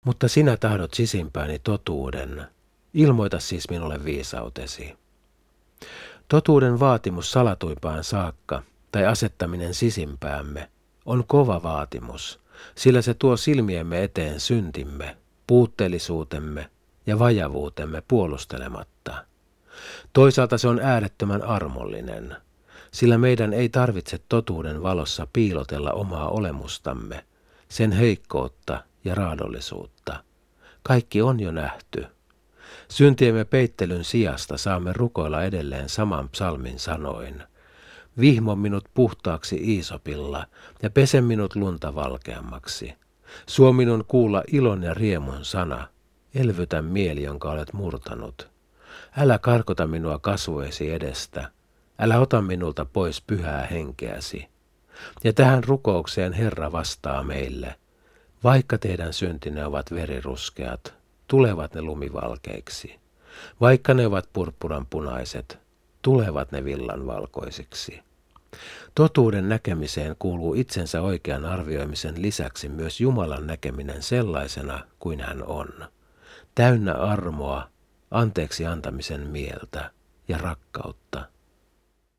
Mutta sinä tahdot sisimpääni totuuden. Ilmoita siis minulle viisautesi. Totuuden vaatimus salatuimpaan saakka, tai asettaminen sisimpäämme, on kova vaatimus, sillä se tuo silmiemme eteen syntimme, puutteellisuutemme ja vajavuutemme puolustelematta. Toisaalta se on äärettömän armollinen, sillä meidän ei tarvitse totuuden valossa piilotella omaa olemustamme, sen heikkoutta ja raadollisuutta. Kaikki on jo nähty. Syntiemme peittelyn sijasta saamme rukoilla edelleen saman psalmin sanoin. Vihmo minut puhtaaksi iisopilla ja pese minut lunta valkeammaksi. Suo minun kuulla ilon ja riemun sana. Elvytä mieli, jonka olet murtanut. Älä karkota minua kasvoesi edestä. Älä ota minulta pois pyhää henkeäsi. Ja tähän rukoukseen Herra vastaa meille. Vaikka teidän syntinne ovat veriruskeat, tulevat ne lumivalkeiksi. Vaikka ne ovat purppuranpunaiset, tulevat ne villanvalkoisiksi. Totuuden näkemiseen kuuluu itsensä oikean arvioimisen lisäksi myös Jumalan näkeminen sellaisena kuin hän on. Täynnä armoa, anteeksi antamisen mieltä ja rakkautta.